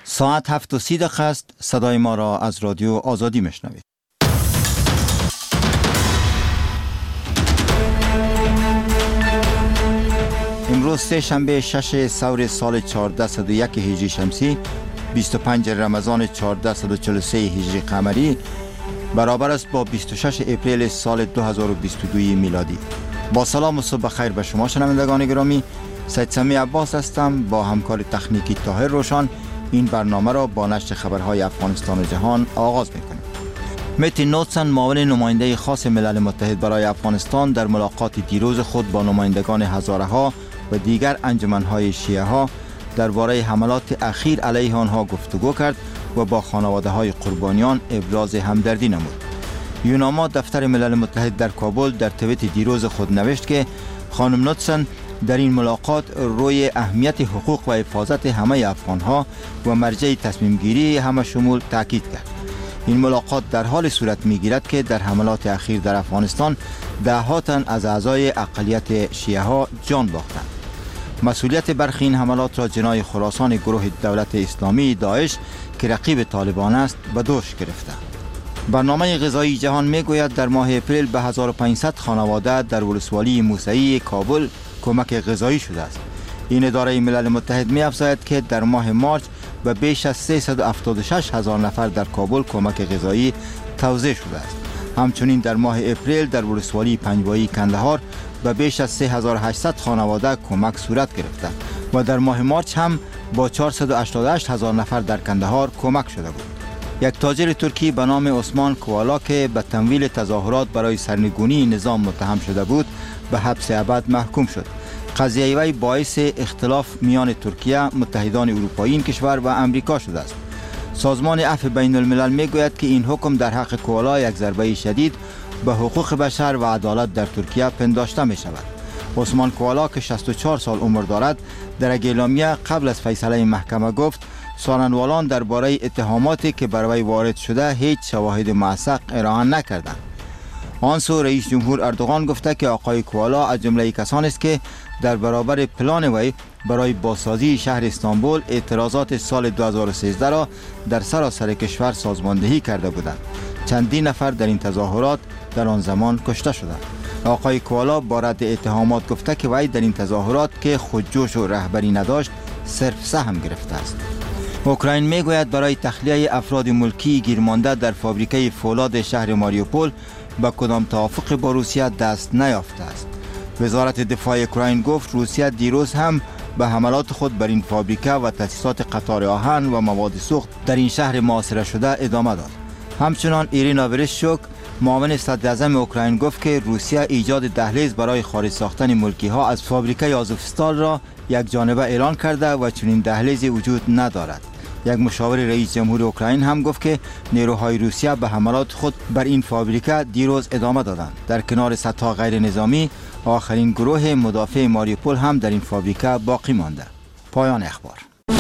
ساعت 7:30 است. صدای ما را از رادیو آزادی میشنوید. امروز سه شنبه 6 سور سال 1401 هجری شمسی 25 رمضان 1443 هجری قمری برابر است با 26 اپریل سال 2022 میلادی. با سلام و صبح خیر به شما شنوندگان گرامی. سید سمی عباس هستم. با همکار تکنیکی طاهر روشن این برنامه را با نشر خبرهای افغانستان و جهان آغاز میکنیم. متی نوتسن، معاون نماینده خاص ملل متحد برای افغانستان، در ملاقات دیروز خود با نمایندگان هزاره ها و دیگر انجمنهای شیعه ها درباره حملات اخیر علیه آنها گفتگو کرد و با خانواده های قربانیان ابراز همدردی نمود. یوناما، دفتر ملل متحد در کابل، در توییت دیروز خود نوشت که خانم نوتسن در این ملاقات روی اهمیت حقوق و حفاظت همه افغانها و مرجع تصمیم گیری همه شمول تاکید کرد. این ملاقات در حال صورت میگیرد که در حملات اخیر در افغانستان ده‌ها تن از اعضای اقلیت شیعه ها جان باختند. مسئولیت برخی این حملات را جناح خراسان گروه دولت اسلامی داعش که رقیب طالبان است به دوش گرفته. برنامه غذایی جهان میگوید در ماه اپریل به 1500 خانواده در ولسوالی موسعی کابل کمک غذایی شده است. این اداره ملل متحد می‌افزاید که در ماه مارس به بیش از 376 هزار نفر در کابل کمک غذایی توزیع شده است. همچنین در ماه اپریل در ولسوالی پنجوایی کندهار به بیش از 3800 خانواده کمک صورت گرفته و در ماه مارس هم با 488 هزار نفر در کندهار کمک شده بود. یک تاجر ترکی به نام عثمان کوالا که به تمویل تظاهرات برای سرنگونی نظام متهم شده بود به حبس ابد محکوم شد. قضیه وی باعث اختلاف میان ترکیه، متحدان اروپایی این کشور و امریکا شده است. سازمان عفو بین الملل میگوید که این حکم در حق کوالا یک ضربه شدید به حقوق بشر و عدالت در ترکیه پنداشته می شود. عثمان کوالا که 64 سال عمر دارد در یک اعلامیه قبل از فیصله محکمه گفت سخنوالان درباره اتهاماتی که بر وی وارد شده هیچ شواهد موثق ارائه نکردند. آن سو رئیس جمهور اردوغان گفته که آقای کوالا از جمله کسانی است که در برابر پلان وی برای بازسازی شهر استانبول اعتراضات سال 2013 را در سراسر کشور سازماندهی کرده بودند. چندین نفر در این تظاهرات در آن زمان کشته شدند. آقای کوالا با رد اتهامات گفته که وی در این تظاهرات که خودجوش و رهبری نداشت صرف سهم گرفته است. اوکراین میگوید برای تخلیه افراد ملکی گیرمانده در فابریکه فولاد شهر ماریوپول به کدام توافق با روسیه دست نیافته است. وزارت دفاع اوکراین گفت روسیه دیروز هم به حملات خود بر این فابریکه و تأسیسات قطار آهن و مواد سوخت در این شهر محاصره شده ادامه داد. همچنان ایرینا ورشچوک، معاون صدر اعظم اوکراین گفت که روسیه ایجاد دهلیز برای خارج ساختن ملکی ها از فابریکه آزوفستال را یک جانبه اعلان کرده و چنین دهلیزی وجود ندارد. یک مشاور رئیس جمهور اوکراین هم گفت که نیروهای روسیه به حملات خود بر این فابریکه دیروز ادامه دادند. در کنار صدها غیر نظامی، آخرین گروه مدافع ماریوپول هم در این فابریکه باقی مانده. پایان اخبار.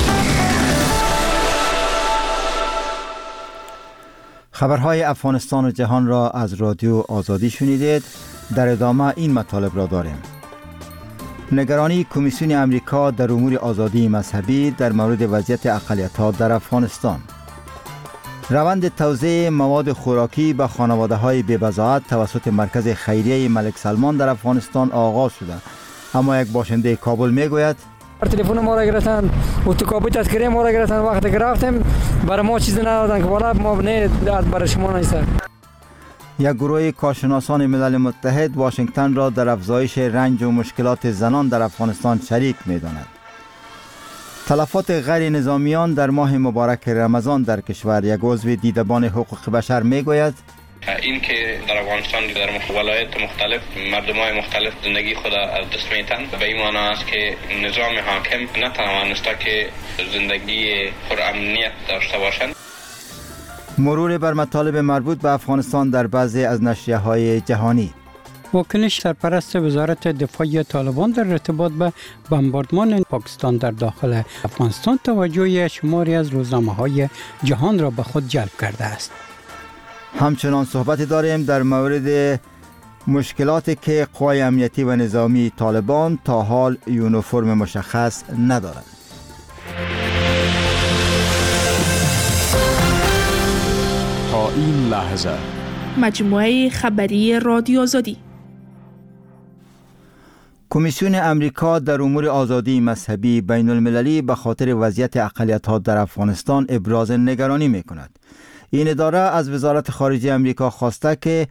خبرهای افغانستان و جهان را از رادیو آزادی شنیدید. در ادامه این مطالب را داریم. نگرانی کمیسیون امریکا در امور آزادی مذهبی در مورد وضعیت اقلیت‌ها در افغانستان. روند توزیع مواد خوراکی به خانواده‌های بی‌بضاعت توسط مرکز خیریه ملک سلمان در افغانستان آغاز شده. اما یک باشنده کابل میگوید تلفن ما را گرفتن و تو کابل تذکره ما را گرفتن. وقتی گرفتیم برای ما چیزی ندادن که والا ما نه برای شما نیست. یک گروه کارشناسان ملل متحد واشنگتن را در افزایش رنج و مشکلات زنان در افغانستان شریک می‌داند. تلفات غیر نظامیان در ماه مبارک رمضان در کشور. یک عضو دیدبان حقوق بشر میگوید این که در افغانستان در ولایت مختلف مردمای مختلف زندگی خود از دست میتن به این معنی است که نظام حاکم نتوانسته که زندگی پرامنیت داشته باشند. مرور بر مطالب مربوط به افغانستان در بعضی از نشریه‌های جهانی. واکنش سرپرست وزارت دفاع طالبان در ارتباط به بمباردمان پاکستان در داخل افغانستان توجه شماری از روزنامه‌های جهان را به خود جلب کرده است. همچنان صحبت داریم در مورد مشکلاتی که قوای امنیتی و نظامی طالبان تا حال یونیفرم مشخص ندارند. این لحظه مجموعه خبری رادیو آزادی. کمیسیون امریکا در امور آزادی مذهبی بین المللی به خاطر وضعیت اقلیت‌ها در افغانستان ابراز نگرانی می‌کند. این اداره از وزارت خارجه امریکا خواسته که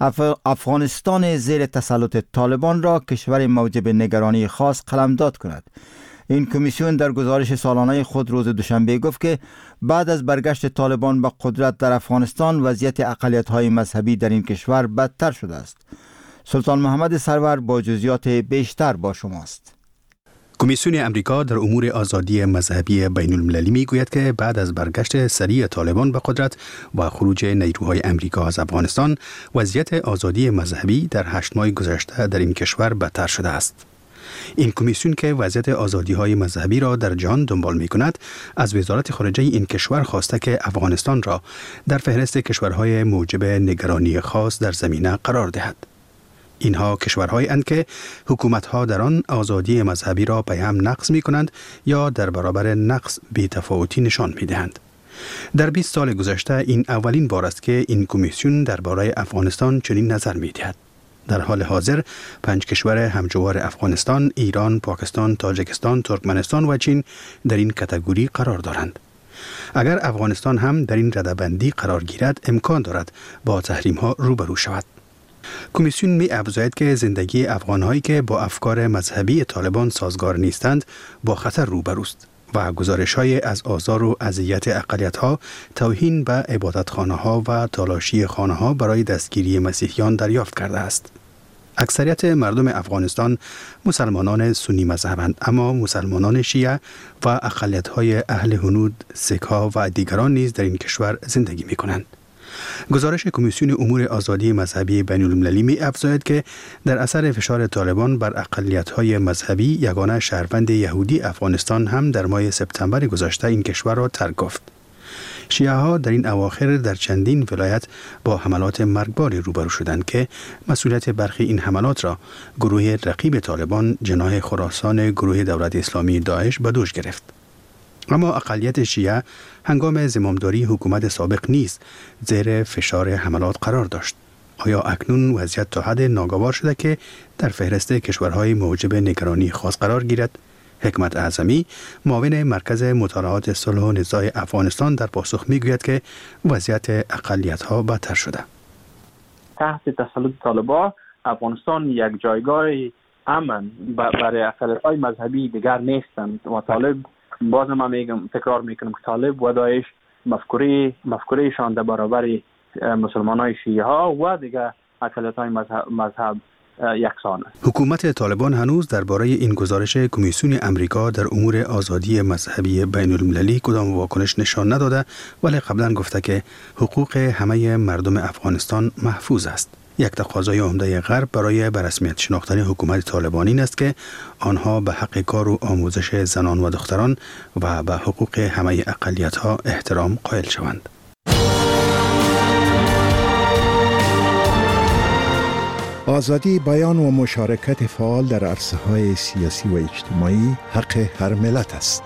افغانستان زیر تسلط طالبان را کشور موجب نگرانی خاص قلمداد کند. این کمیسیون در گزارش سالانه خود روز دوشنبه گفت که بعد از برگشت طالبان به قدرت در افغانستان وضعیت اقلیت‌های مذهبی در این کشور بدتر شده است. سلطان محمد سرور با جزئیات بیشتر با شماست. کمیسیون امریکا در امور آزادی مذهبی بین المللی می گوید که بعد از برگشت سریع طالبان به قدرت و خروج نیروهای امریکا از افغانستان وضعیت آزادی مذهبی در 8 ماه گذشته در این کشور بدتر شده است. این کمیسیون که وضعیت آزادی‌های مذهبی را در جهان دنبال می‌کند، از وزارت خارجه این کشور خواسته که افغانستان را در فهرست کشورهای موجب نگرانی خاص در زمینه قرار دهد. اینها کشورهایی اند که حکومت‌ها در آن آزادی مذهبی را به هم نقض می‌کنند یا در برابر نقض بی‌تفاوتی نشان می‌دهند. در 20 سال گذشته این اولین بار است که این کمیسیون درباره افغانستان چنین نظر می‌دهد. در حال حاضر 5 کشور همجوار افغانستان، ایران، پاکستان، تاجیکستان، ترکمنستان و چین در این کاتگوری قرار دارند. اگر افغانستان هم در این رده‌بندی قرار گیرد، امکان دارد با تحریم‌ها روبرو شود. کمیسیون می افزاید که زندگی افغان‌هایی که با افکار مذهبی طالبان سازگار نیستند با خطر روبروست و گزارش‌های از آزار و اذیت اقلیت‌ها، توهین به عبادتخانه‌ها و تالاشی خانه‌ها برای دستگیری مسیحیان دریافت کرده است. اکثریت مردم افغانستان مسلمانان سنی مذهبند، اما مسلمانان شیعه و اقلیت‌های اهل هنود، سیک‌ها و دیگران نیز در این کشور زندگی می‌کنند. گزارش کمیسیون امور آزادی مذهبی بین المللی می افزاید که در اثر فشار طالبان بر اقلیت‌های مذهبی، یگانه شهروند یهودی افغانستان هم در ماه سپتامبر گذشته این کشور را ترک گفت. شیعه ها در این اواخر در چندین ولایت با حملات مرگباری روبرو شدند که مسئولیت برخی این حملات را گروه رقیب طالبان جناح خراسان گروه دولت اسلامی داعش به دوش گرفت. اما اقلیت شیعه هنگام زمامداری حکومت سابق نیز زیر فشار حملات قرار داشت. آیا اکنون وضعیت تا حد ناگوار شده که در فهرست کشورهای موجب نگرانی خاص قرار گیرد؟ حکمت اعظمی، معاون مرکز مطالعات صلح و نزاع افغانستان، در پاسخ میگوید که وضعیت اقلیت‌ها بدتر شده. تحت تسلط طالبان افغانستان یک جایگاه امن برای اقلیت‌های مذهبی دیگر نیستند و طالب، باز من میگم، تکرار میکنم که طالب و داعش مفکورهشان در برابر مسلمانای شیعه ها و دیگر اقلیت‌های مذهب یکسان است. حکومت طالبان هنوز درباره این گزارش کمیسیون امریکا در امور آزادی مذهبی بین المللی کدام واکنش نشان نداده، ولی قبلا گفته که حقوق همه مردم افغانستان محفوظ است. یک تقاضای عمده غرب برای به رسمیت شناختن حکومت طالبان این است که آنها به حق کار و آموزش زنان و دختران و به حقوق همه اقلیت‌ها احترام قائل شوند. آزادی بیان و مشارکت فعال در عرصه‌های سیاسی و اجتماعی حق هر ملت است.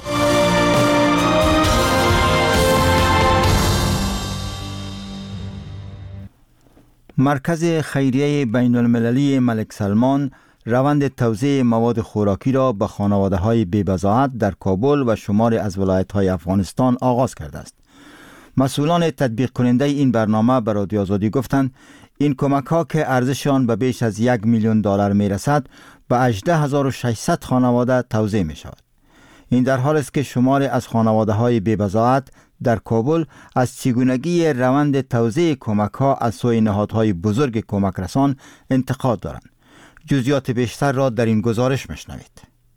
مرکز خیریه بین المللی ملک سلمان روند توزیع مواد خوراکی را به خانواده‌های بی‌بضاعت در کابل و شماری از ولایت‌های افغانستان آغاز کرده است. مسئولان تطبیق کننده این برنامه به رادیو آزادی گفتند این کمک‌ها که ارزش آن به بیش از $1 میلیون میرسد به 18600 خانواده توزیع می‌شود. این در حالی است که شماری از خانواده‌های بی‌بضاعت در کابل از چگونگی روند توزیع کمک‌ها از سوی نهادهای بزرگ کمک رسان انتقاد دارند. جزئیات بیشتر را در این گزارش میشنوید.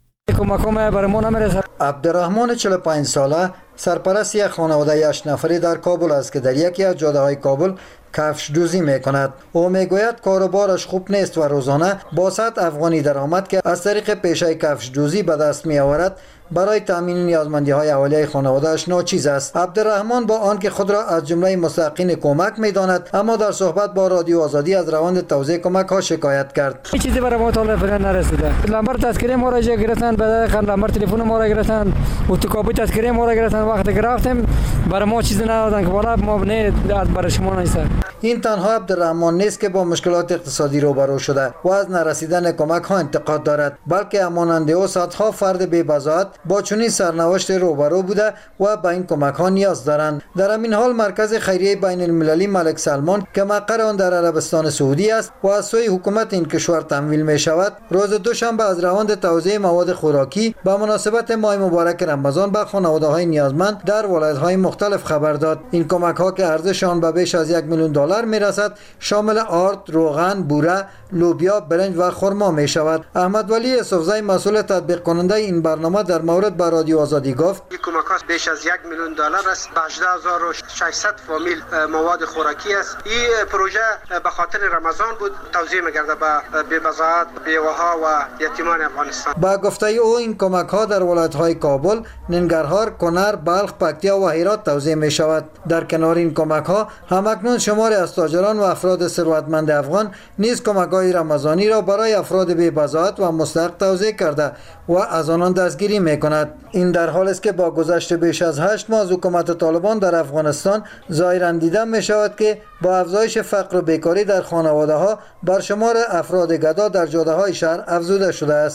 عبدالرحمن 45 ساله سرپرست یک خانواده 8 نفری در کابل است که در یکی از جاده‌های کابل کفش دوزی میکند. او میگوید کاروبارش خوب نیست و روزانه با 100 افغانی درآمد که از طریق پیشه کفش دوزی به دست میآورد برای تامین نیازمندی‌های اولیه خانواده‌اش ناچیز است. عبدالرحمن با آنکه خود را از جمله مستحقین کمک می‌داند، اما در صحبت با رادیو آزادی از روند توزیع کمک‌ها شکایت کرد. هیچ چیزی برای ما تا فعلا نرسیده. لمبر تذکره ما را گرفتن، بعد لمبر تلفن ما را گرفتن، اتوکابی تذکره ما را گرفتن. وقتی گرفتیم برای ما چیزی ندادن که بالا ما نه برای شما نیست. این تنها عبدالرحمن نیست که با مشکلات اقتصادی روبرو شده و از نرسیدن کمک ها انتقاد دارد، بلکه همانند او صدها فرد بی‌بضاعت با چنین سرنوشت روبرو بوده و به این کمک ها نیاز دارند. در همین حال مرکز خیریه بین المللی ملک سلمان که مقر آن در عربستان سعودی است و از سوی حکومت این کشور تمویل می شود، روز دوشنبه از روند توزیع مواد خوراکی به مناسبت ماه مبارک رمضان به خانواده های نیازمند در ولایت های مختلف خبر داد. این کمک ها که ارزش آن به بیش از 1 میلیون دلار می رسد شامل آرد، روغن، بوره، لوبیا، برنج و خرما می شود. احمد ولی یوسفزی مسئول تطبیق کننده این برنامه در مورد به رادیو آزادی گفت: این کمک ها بیش از 1 میلیون دلار است، به 18600 فامیل مواد خوراکی است. این پروژه به خاطر رمضان بود توزیع می‌گردد به بی‌بضاعت، بیواها و یتیمان افغانستان. با گفته او این کمک ها در ولایت‌های کابل، ننگرهار، کنر، بلخ، پکتیا و هرات توزیع می شود. در کنار این کمک ها همکنون شماری از تاجران و افراد ثروتمند افغان نیز کمک‌های رمضانی را برای افراد بی‌بضاعت و مستحق توزیع کرده و از آنان دستگیری می‌کند. این در حالی است که با گذشت بیش از 8 ماه از حکومت طالبان در افغانستان ظاهراً دیده می‌شود که با افزایش فقر و بیکاری در خانواده‌ها بر شمار افراد گدا در جاده‌های شهر افزوده شده است.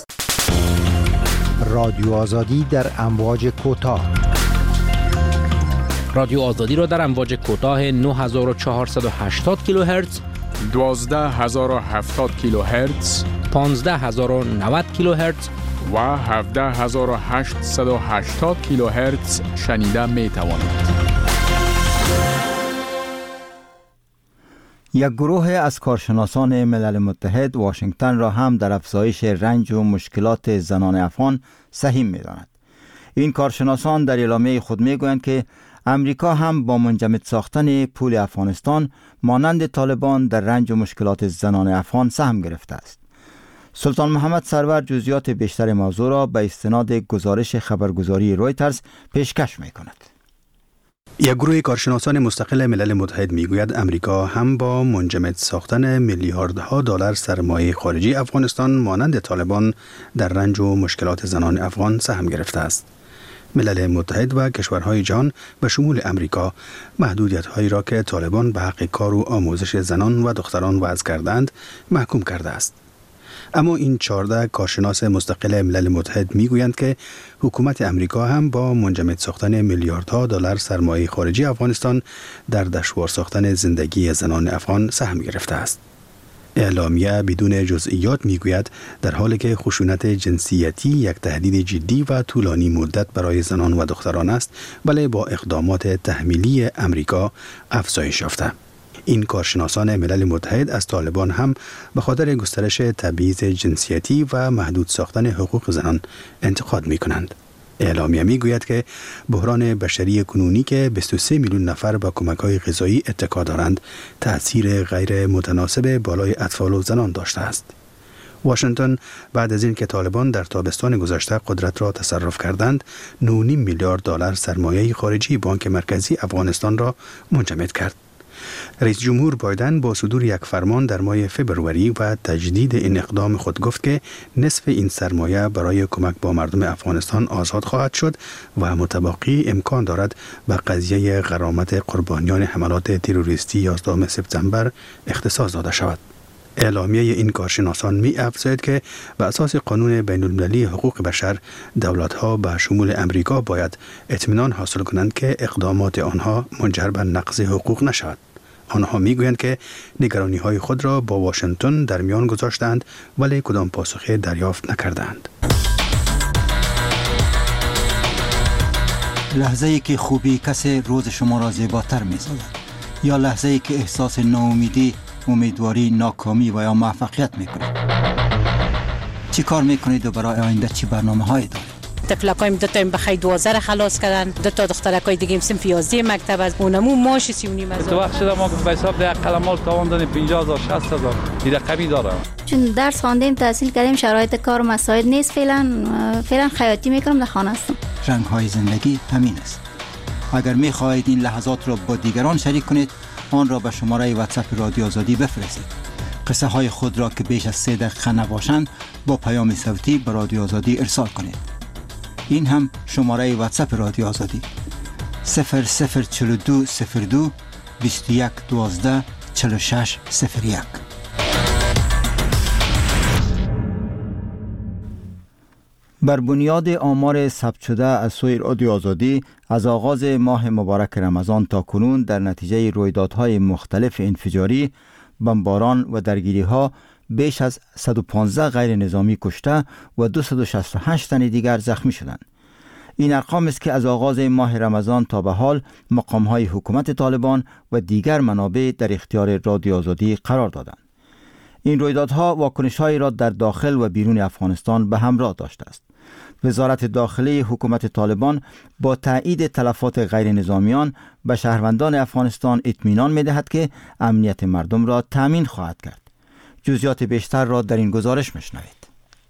رادیو آزادی در امواج کوتاه. رادیو آزادی را در امواج کوتاه 9480 کیلوهرتز، 12070 کیلوهرتز، 15090 کیلوهرتز و 17880 کیلوهرتز شنیده می توانید. یک گروه از کارشناسان ملل متحد واشنگتن را هم در افزایش رنج و مشکلات زنان افغان سهیم می داند. این کارشناسان در اعلامیه خود می گویند که امریکا هم با منجمد ساختن پول افغانستان مانند طالبان در رنج و مشکلات زنان افغان سهم گرفته است. سلطان محمد سرور جزئیات بیشتر موضوع را به استناد گزارش خبرگزاری رویترز پیشکش می کند. یک گروه کارشناسان مستقل ملل متحد میگوید امریکا هم با منجمد ساختن میلیاردها دلار سرمایه خارجی افغانستان مانند طالبان در رنج و مشکلات زنان افغان سهم گرفته است. ملل متحد و کشورهای جهان به شمول امریکا محدودیت‌هایی را که طالبان به حق کار و آموزش زنان و دختران وضع کردند محکوم کرده است. اما این 14 کارشناس مستقل ملل متحد میگویند که حکومت امریکا هم با منجمد ساختن میلیاردها دلار سرمایه خارجی افغانستان در دشوار ساختن زندگی زنان افغان سهم گرفته است. اعلامیه بدون جزئیات میگوید در حالی که خشونت جنسیتی یک تهدید جدی و طولانی مدت برای زنان و دختران است، ولی با اقدامات تحمیلی امریکا افزایش یافته. این کارشناسان ملل متحد از طالبان هم به خاطر گسترش تبعیض جنسیتی و محدود ساختن حقوق زنان انتقاد می کنند. اعلامیه می گوید که بحران بشری کنونی که 23 میلیون نفر به کمک‌های غذایی اتکا دارند، تأثیر غیر متناسب بالای اطفال و زنان داشته است. واشنگتن بعد از اینکه طالبان در تابستان گذشته قدرت را تصرف کردند، 9.5 میلیارد دلار سرمایه خارجی بانک مرکزی افغانستان را منجمد کرد. رئیس جمهور بایدن با صدور یک فرمان در ماه فوریه و تجدید این اقدام خود گفت که نصف این سرمایه برای کمک با مردم افغانستان آزاد خواهد شد و متبقی امکان دارد به قضیه غرامت قربانیان حملات تروریستی 11 سپتامبر اختصاص داده شود. اعلامیه این کارشناسان می افزاید که به اساس قانون بین المللی حقوق بشر دولت‌ها به شمول امریکا باید اطمینان حاصل کنند که اقدامات آنها منجر به نقض حقوق نشود. آنها میگویند که نگرانی‌های خود را با واشنگتن در میان گذاشتند ولی کدام پاسخی دریافت نکردند. لحظه‌ای که خوبی کسی روز شما را زیباتر می‌سازد، یا لحظه‌ای که احساس ناامیدی، امیدواری، ناکامی و یا موفقیت می‌کنید. چی کار می‌کنید و برای آینده چی برنامه‌هایی دارید؟ طفلکایم 2 تا بخی 12 خلاص کردن، 2 تا دخترکای دیگه صنف 11 مکتب از اونمو ماش 3.5 هزار. تو وقت شده ما به حساب ده قلمال تاوان دادیم 50000 60000 این رقمی داره. چون درس خواندیم تحصیل کردیم شرایط کار مساعد نیست، فعلا خیاطی میکنم در خانه هستم. رنگ‌های زندگی همین است. اگر می‌خواهید این لحظات را با دیگران شریک کنید، آن را به شماره واتساپ رادیو آزادی بفرستید. قصه های خود را که بیش از 3 دقیقه نباشند با پیام صوتی به رادیو آزادی ارسال کنید. این هم شماره واتساپ رادیو آزادی 004202 2112 4601. بر بنیاد آمار ثبت شده از سوی رادیو آزادی، از آغاز ماه مبارک رمضان تا کنون در نتیجه رویدادهای مختلف انفجاری، بمباران و درگیری‌ها بیش از 115 غیر نظامی کشته و 268 تن دیگر زخمی شدند. این ارقام است که از آغاز ماه رمضان تا به حال مقام‌های حکومت طالبان و دیگر منابع در اختیار رادیو آزادی قرار دادند. این رویدادها واکنش‌هایی را در داخل و بیرون افغانستان به همراه داشته است. وزارت داخلی حکومت طالبان با تایید تلفات غیر نظامیان به شهروندان افغانستان اطمینان می‌دهد که امنیت مردم را تامین خواهد کرد. جزئیات بیشتر را در این گزارش می‌شنوید.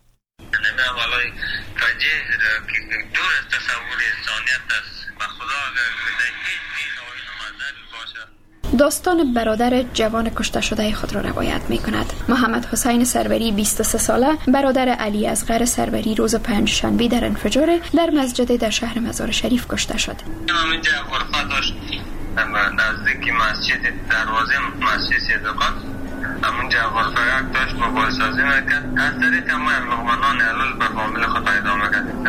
داستان برادر جوان کشته شده خود را روایت می کند. محمد حسین سروری 23 ساله برادر علی اصغر سروری روز پنجشنبه در انفجار در مسجد در شهر مزار شریف کشته شد. همینجا غرفه داشت نزدیک مسجد دروازه مسجد صدقات، همونجا غرفه یک داشت موبایل سازی میکرد. از طریق ما لقمانان علل به فامیل خود پیدا میکرد.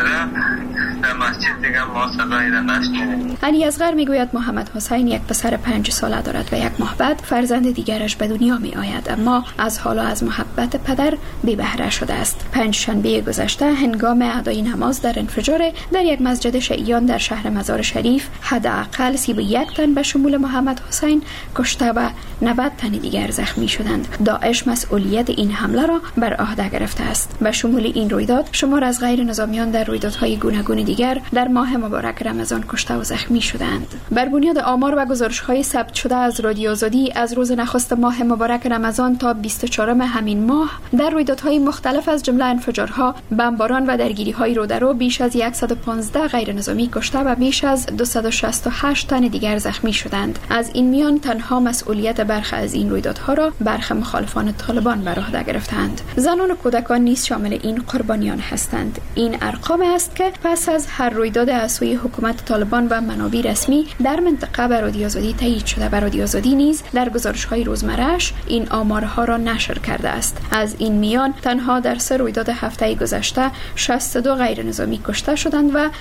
در مسجد دیگه ما صدایی را نشنیدیم. علی اصغر میگوید محمد حسین یک پسر 5 ساله دارد و یک ماه بعد فرزند دیگرش به دنیا می آید، اما از حالا از محبت پدر بی بهره شده است. پنجشنبه گذشته هنگام ادای نماز در انفجار در یک مسجد شیعیان در شهر مزار شریف حداقل 31 تن به شمول محمد حسین کشته و 90 تن دیگر زخمی شدند. داعش مسئولیت این حمله را بر عهده گرفته است. به شمول این رویداد شمار از غیر نظامیان در رویدادهای گوناگون دیگر در ماه مبارک رمضان کشته و زخمی شدند. بر بنیاد آمار و گزارش‌های ثبت شده از رادیو آزادی از روز نخست ماه مبارک رمضان تا 24 همین ماه در رویدادهای مختلف از جمله انفجارها، بمباران و درگیری‌های رودرو بیش از 115 غیر نظامی کشته و بیش از 268 تن دیگر زخمی شدند. از این میان تنها مسئولیت برخی از این رویدادها را برخی مخالفان طالبان بر عهده گرفتند. زنان و کودکان نیز شامل این قربانیان هستند. این ارقام است که پس از هر رویداد از سوی حکومت طالبان و منابع رسمی در منطقه بر رادیو آزادی تایید شده. بر رادیو آزادی نیز در گزارش‌های روزمره‌اش این آمارها را نشر کرده است. از این میان تنها در 3 رویداد هفته گذشته 62 غیر نظامی کشته شدند و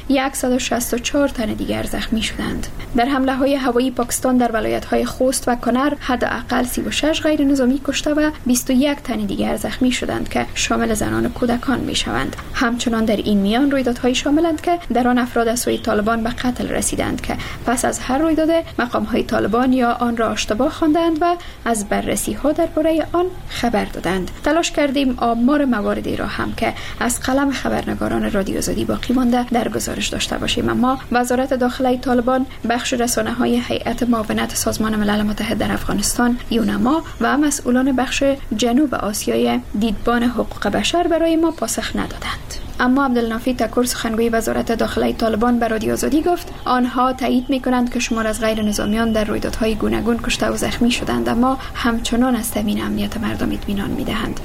164 تن دیگر زخمی شدند. در حمله‌های هوایی پاکستان در ولایت‌های خوست و کنر حداقل 36 غیر نظامی کشته و 21 تن دیگر زخمی شدند که شامل زنان و کودکان می‌شوند. همچنان در این میان رویدادهای شاملند که در آن افراد از سوی طالبان به قتل رسیدند که پس از هر رویداد مقام‌های طالبان یا آن را اشتباه خواندند و از بررسی‌ها درباره آن خبر دادند. تلاش کردیم آمار مواردی را هم که از قلم خبرنگاران رادیو آزادی باقی مانده در گزارش داشته باشیم، اما وزارت داخلی طالبان، بخش رسانه‌های هیئت معاونت سازمان ملل متحد در افغانستان یونما و مسئولان بخش جنوب آسیای دیدبان حقوق بشر برای ما پاسخ ندادند. اما عبدالنافی تکور سخنگوی وزارت داخلی طالبان به رادیو آزادی گفت آنها تایید می‌کنند که شمار از غیر نظامیان در رویدادهای گوناگون کشته و زخمی شدند، اما همچنان از تامین امنیت مردم اطمینان می‌دهند.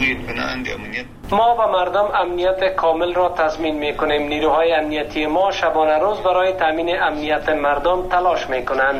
ما و مردم امنیت کامل را تضمین می‌کنیم. نیروهای امنیتی ما شبانه روز برای تامین امنیت مردم تلاش می‌کنند.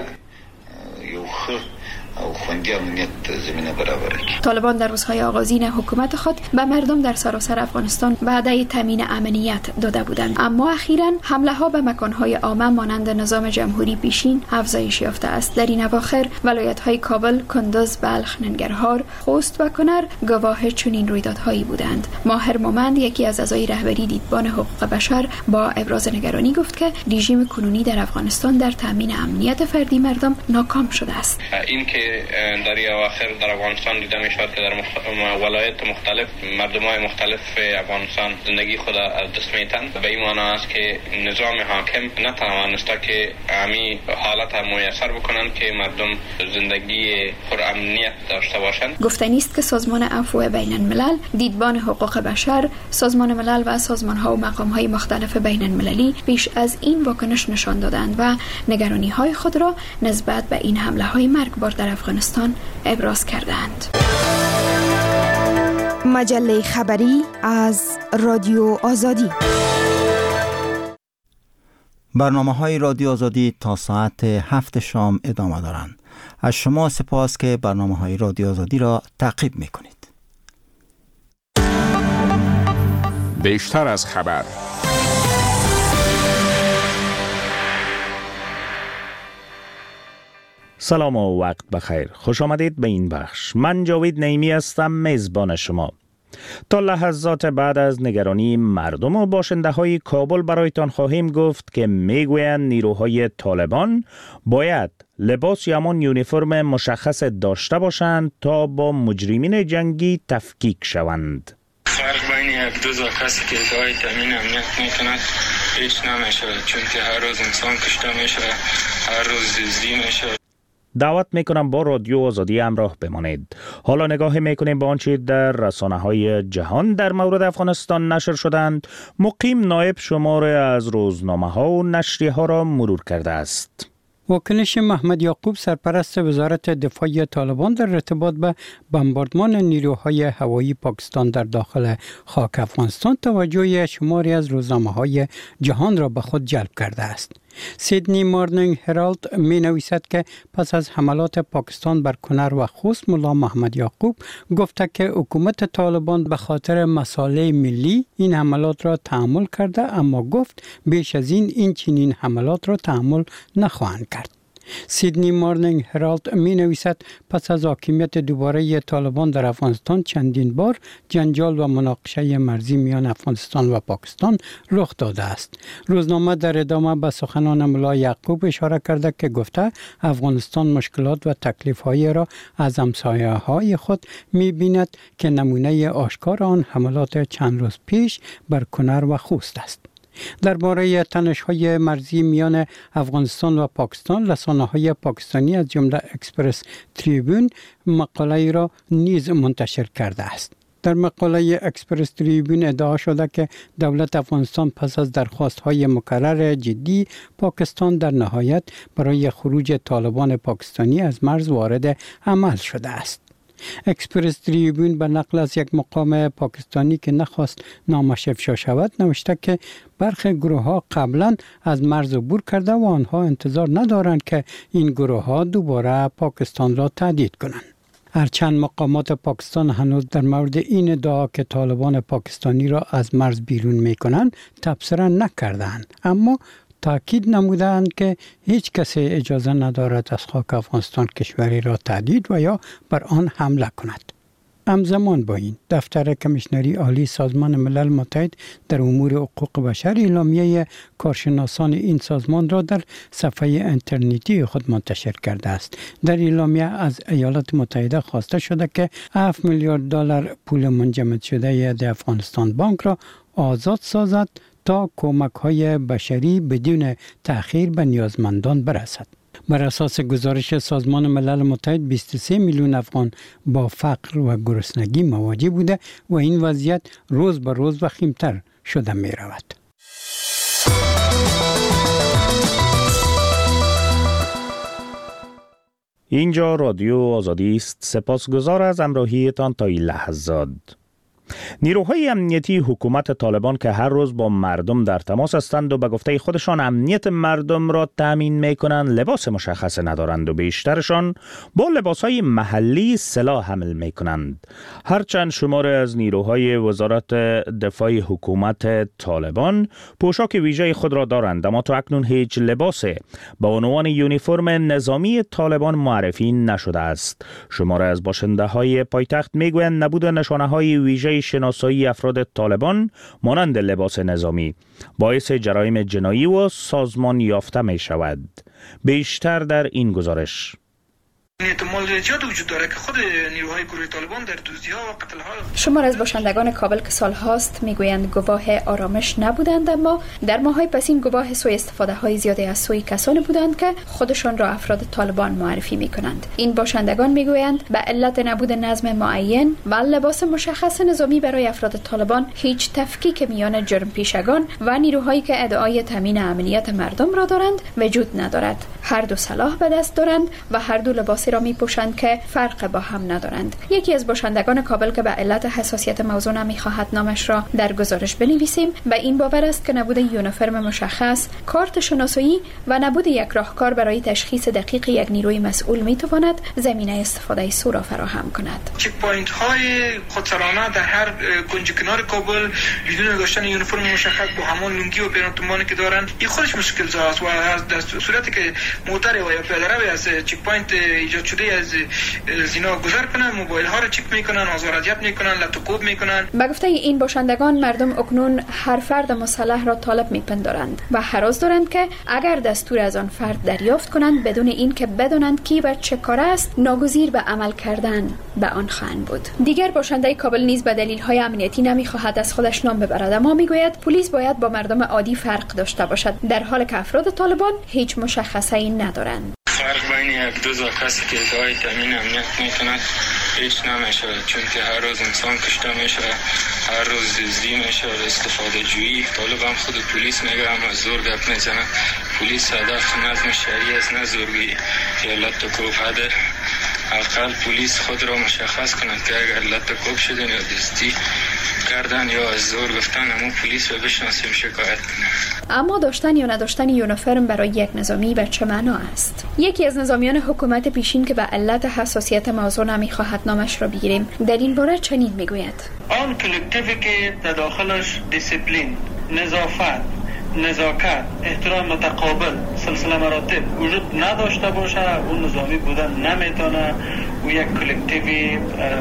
طالبان در روزهای آغازین حکومت خود به مردم در سراسر افغانستان وعده تامین امنیت داده بودند، اما اخیراً حمله ها به مکانهای عامه مانند نظام جمهوری پیشین افزایش یافته است. در این اواخر ولایت‌های کابل، کندز، بلخ، ننگرهار، خوست و کنر گواه چنین رویدادهایی بودند. ماهر مومند، یکی از اعضای رهبری دیدبان حقوق بشر، با ابراز نگرانی گفت که رژیم کنونی در افغانستان در تامین امنیت فردی مردم ناکام شده است. این که در اواخر در افغانستان دیده می شود که در ولایت مختلف مردمای مختلف افغانستان زندگی خود از دست میتن. به این معنی است که نظام حاکم نتوانسته که همی حالت میسر بکنند که مردم زندگی پر امنیت داشته باشند. گفتنی است که سازمان عفو بین الملل، دیدبان حقوق بشر، سازمان ملل و سازمان‌ها و مقام‌های مختلف بین المللی پیش از این واکنش نشان دادند و نگرانی‌های خود را نسبت به این حمله‌های مرگبار در افغانستان ابراز کردند. مجله خبری از رادیو آزادی. برنامه‌های رادیو آزادی تا ساعت 7 شام ادامه دارند. از شما سپاس که برنامه‌های رادیو آزادی را تعقیب می‌کنید. بیشتر از خبر. سلام و وقت بخیر. خوش آمدید به این بخش. من جاوید نعیمی هستم، میزبان شما. تا لحظات بعد از نگرانی مردم و باشنده های کابل برایتان خواهیم گفت که میگویند نیروهای طالبان باید لباس یا همان یونیفرم مشخص داشته باشند تا با مجرمین جنگی تفکیک شوند. فرق بین یک دو کسی که ادعای تامین امنیت میکند هیچ نمیشه، چون که هر روز انسان کشته میشه، هر روز دزدی میشه. دعوت میکنم با رادیو آزادی همراه بمانید. حالا نگاه میکنیم به آنچه در رسانه‌های جهان در مورد افغانستان نشر شدند. مقیم نایب شماره از روزنامه‌ها و نشریه‌ها را مرور کرده است. واکنش محمد یعقوب سرپرست وزارت دفاع طالبان در ارتباط به بمباردمان نیروهای هوایی پاکستان در داخل خاک افغانستان توجه شماری از روزنامه‌های جهان را به خود جلب کرده است. سیدنی مارنینگ هرالد می نویسد که پس از حملات پاکستان بر کنر و خوست، ملا محمد یعقوب گفته که حکومت طالبان به خاطر مصالح ملی این حملات را تحمل کرده، اما گفت بیش از این چنین حملات را تحمل نخواهند کرد. سیدنی مارنینگ هرالد می نویسد پس از حاکمیت دوباره طالبان در افغانستان چندین بار جنجال و مناقشه مرزی میان افغانستان و پاکستان رخ داده است. روزنامه در ادامه به سخنان ملا یعقوب اشاره کرده که گفته افغانستان مشکلات و تکلیف‌های را از همسایه‌های خود می بیند که نمونه آشکار آن حملات چند روز پیش بر کنر و خوست است. درباره تنش‌های مرزی میان افغانستان و پاکستان، رسانه‌های پاکستانی از جمله اکسپرس تریبون مقاله را نیز منتشر کرده است. در مقاله اکسپرس تریبون ادعا شده که دولت افغانستان پس از درخواست‌های مکرر جدی پاکستان در نهایت برای خروج طالبان پاکستانی از مرز وارد عمل شده است. اکسپرس تریبون به نقل از یک مقام پاکستانی که نخواست نامش افشا شود نوشته که برخی گروه‌ها قبلا از مرز عبور کرده و آنها انتظار ندارند که این گروه‌ها دوباره پاکستان را تهدید کنند. هرچند مقامات پاکستان هنوز در مورد این ادعا که طالبان پاکستانی را از مرز بیرون می‌کنند تبصره نکردند، اما تاکید نمودند که هیچ کسی اجازه ندارد از خاک افغانستان کشوری را تهدید و یا بر آن حمله کند. همزمان با این دفتر کمیشنری عالی سازمان ملل متحد در امور حقوق بشر اعلامیه کارشناسان این سازمان را در صفحه اینترنتی خود منتشر کرده است. در اعلامیه از ایالات متحده خواسته شده که 7 میلیارد دلار پول منجمد شده در افغانستان بانک را آزاد سازد تا کمک‌های بشری بدون تأخیر به نیازمندان برسد. بر اساس گزارش سازمان ملل متحد 23 میلیون افغان با فقر و گرسنگی مواجه بوده و این وضعیت روز به روز وخیم‌تر شده می رود. اینجا رادیو آزادی است. سپاسگزار از همراهیتان تا این لحظات. نیروهای امنیتی حکومت طالبان که هر روز با مردم در تماس هستند و به گفته خودشان امنیت مردم را تامین میکنند لباس مشخص ندارند و بیشترشان با لباسهای محلی سلاح حمل میکنند. هرچند شماره از نیروهای وزارت دفاع حکومت طالبان پوشاک ویژه خود را دارند، اما تا اکنون هیچ لباس با عنوان یونیفرم نظامی طالبان معرفی نشده است. شماره از باشنده های پایتخت میگویند نبود نشانه های ویژه شناسایی افراد طالبان مانند لباس نظامی باعث جرایم جنایی و سازمان یافته می شود. بیشتر در این گزارش. احتمال زیاد وجود داره که خود نیروهای گروه طالبان در دزدی‌ها و قتل‌ها. شمار از باشندگان کابل که سال‌هاست میگویند گواه آرامش نبودند، اما در ماه‌های پسین گواه سوء استفاده‌های زیادی از سوی کسانی بودند که خودشان را افراد طالبان معرفی می‌کنند. این باشندگان میگویند به علت نبود نظم معین و لباس مشخص نظامی برای افراد طالبان هیچ تفکیک میان جرم پیشگان و نیروهایی که ادعای تامین امنیت مردم را دارند وجود ندارد. هر دو سلاح به دست دارند و هر دو لباس را میپوشند که فرق با هم ندارند. یکی از باشندگان کابل که به علت حساسیت موضوع نمیخواهد نامش را در گزارش بنویسیم به این باور است که نبود یونیفرم مشخص، کارت شناسایی و نبود یک راهکار برای تشخیص دقیق یک نیروی مسئول میتواند زمینه استفاده سو را فراهم کند. چک پوینت های خودسرانه در هر کنج کنار کابل بدون داشتن یونیفرم مشخص با همان لنگی و پرانتمانی که دارند این خودش مشکل زاست و در صورتی که موتر و یا پیاده از چک پوینت ایجاد شده از زینا گذر کنن، موبایل ها را چک میکنن، آزار اذیت میکنن، لطوکوب میکنن. به گفته این باشندگان مردم اکنون هر فرد مسلح را طالب میپندارند و هراس دارند که اگر دستور از آن فرد دریافت کنند بدون اینکه بدانند کی و چه کار است ناگزیر به عمل کردن به آن خواهند بود. دیگر باشنده کابل نیز به دلیل‌های امنیتی نمی‌خواهد از خودش نام ببرد، اما میگوید پلیس باید با مردم عادی فرق داشته باشد، در حالی که افراد طالبان هیچ مشخصه‌ای ندارند. فرق بین یک دو کسی که ادعای تامین امنیت میکنند هیچ نمیشه، چون که هر روز انسان کشته میشه، هر روز دزدی میشه، استفاده جویی. طالب هم خود پلیس میگه هم از زور گپ میزنه. پلیس هدف نظم شهری است، نه زورگی یا لطوکوب. اقل پلیس خود را مشخص کند که اگر لطوکوب شدن یا دزدی کردن یا از زور گفتن همون پلیس رو بشناسیم شکایت کنه. اما داشتن یا نداشتن یونیفرم برای یک نظامی به چه معنا است؟ یکی از نظامیان حکومت پیشین که به علت حساسیت موضوع نمیخواهد نامش را بگیریم در این باره چنین میگوید: آن کلکتیوی که در داخلش دیسیپلین، نظافت، نزاکت، احترام متقابل، سلسله مراتب وجود نداشته باشه اون نظامی بودن نمیتونه. او یک کلکتیوی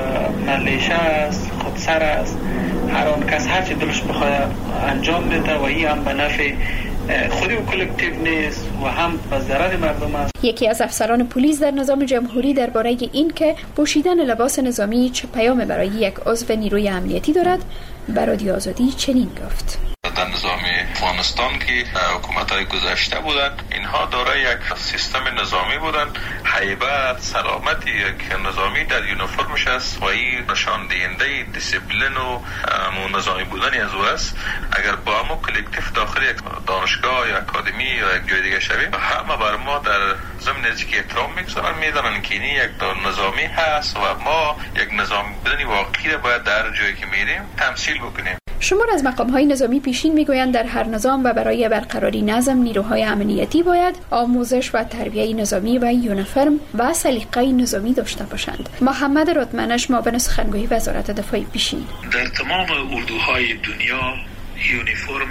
ملیشه است، خودسر است، هر آن کس هر چی دلش بخواد انجام بده و این هم به نفع خودی و کلکتیو نیست و هم به ضرر مردم است. یکی از افسران پلیس در نظام جمهوری درباره این که پوشیدن لباس نظامی چه پیام برای یک عضو نیروی امنیتی دارد به رادیو آزادی چنین گفت: در نظام افغانستان که حکومت‌های گذشته بودند اینها دارای یک سیستم نظامی بودند. هیبت، سلامتی یک نظامی در یونیفرمش است و این نشان دهنده دیسیپلین و نظامی بودن از او است. اگر با همون کلکتیو داخل یک دانشگاه یا اکادمی یا یک جای دیگه شویم همه بر ما در ضمن نزدیک احترام میگذارن، میدونن که این یک نظامی هست و ما یک نظامی بودن واقعی باید در جایی که میریم تمثیل بکنیم. شمار از مقام‌های نظامی پیشین میگویند در هر نظام و برای برقراری نظم نیروهای امنیتی باید آموزش و تربیت نظامی و یونیفرم و سلیقه نظامی داشته باشند. محمد رتمنش معاون سخنگوی وزارت دفاع پیشین: در تمام اردوهای دنیا یونیفرم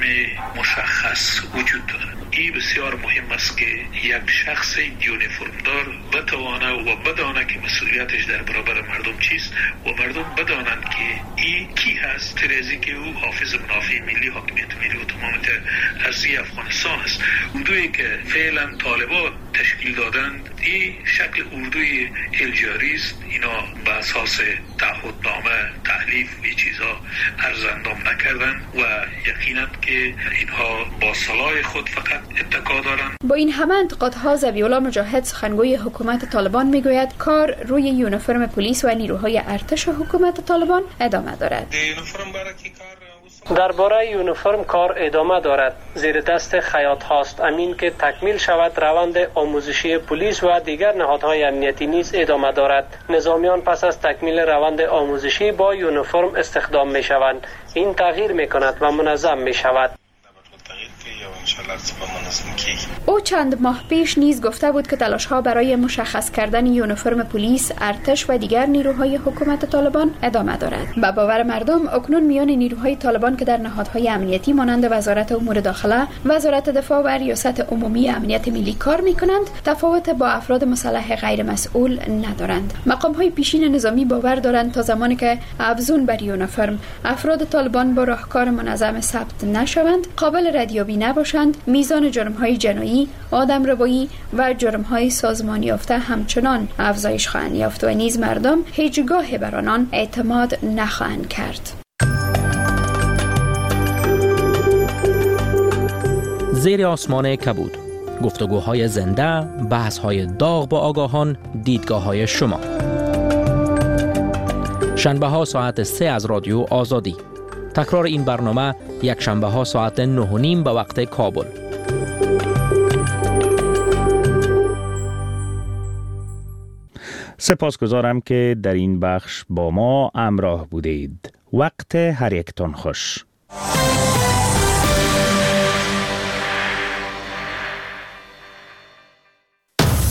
مشخص وجود دارد. این بسیار مهم است که یک شخص یونیفرمدار بتوانه و بدانه که مسئولیتش در برابر مردم چیست و مردم بدانند که این کی هست، ترازی که او حافظ منافع ملی، حاکمیت ملی و تمام ارضی افغانستان است. اردویی که فعلا طالبان تشکیل دادند این شکل اردوی الجاری است. اینا به اساس تعهدنامه، تحلیف و چیزها ارزندام نکردن و یقینا که اینها با صلاح خود فقط اتکا دارند. با این همه انتقادها ذبیح‌الله مجاهد سخنگوی حکومت طالبان میگوید کار روی یونیفرم پلیس و نیروهای ارتش حکومت طالبان ادامه دارد. درباره یونیفرم کار ادامه دارد. زیر دست خیاط هاست امین که تکمیل شود روند آموزشی پلیس و دیگر نهادهای امنیتی نیز ادامه دارد. نظامیان پس از تکمیل روند آموزشی با یونیفرم استخدام می شوند. این تغییر می کند و منظم می شود. او چند ماه پیش نیز گفته بود که تلاش‌ها برای مشخص کردن یونیفرم پلیس، ارتش و دیگر نیروهای حکومت طالبان ادامه دارد. به باور مردم اکنون میان نیروهای طالبان که در نهادهای امنیتی مانند وزارت امور داخله، وزارت دفاع و ریاست عمومی امنیت ملی کار می‌کنند تفاوت با افراد مسلح غیر مسئول ندارند. مقام‌های پیشین نظامی باور دارند تا زمانی که افزون بر یونیفرم افراد طالبان با راهکار منظم ثبت نشوند، قابل ردیابی نباشند، میزان جرم‌های جنایی، آدمربایی و جرم‌های سازمانی یافته همچنان افزایش خواهند یافت و نیز مردم هیچگاه بر آنان اعتماد نخواهند کرد. زیر آسمان کبود، گفتگوهای زنده، بحث‌های داغ با آگاهان، دیدگاه‌های شما. شنبه‌ها ساعت 3 از رادیو آزادی. تکرار این برنامه یک شنبه ها ساعت 9:30 به وقت کابل. سپاسگزارم که در این بخش با ما همراه بودید. وقت هر یکتان خوش.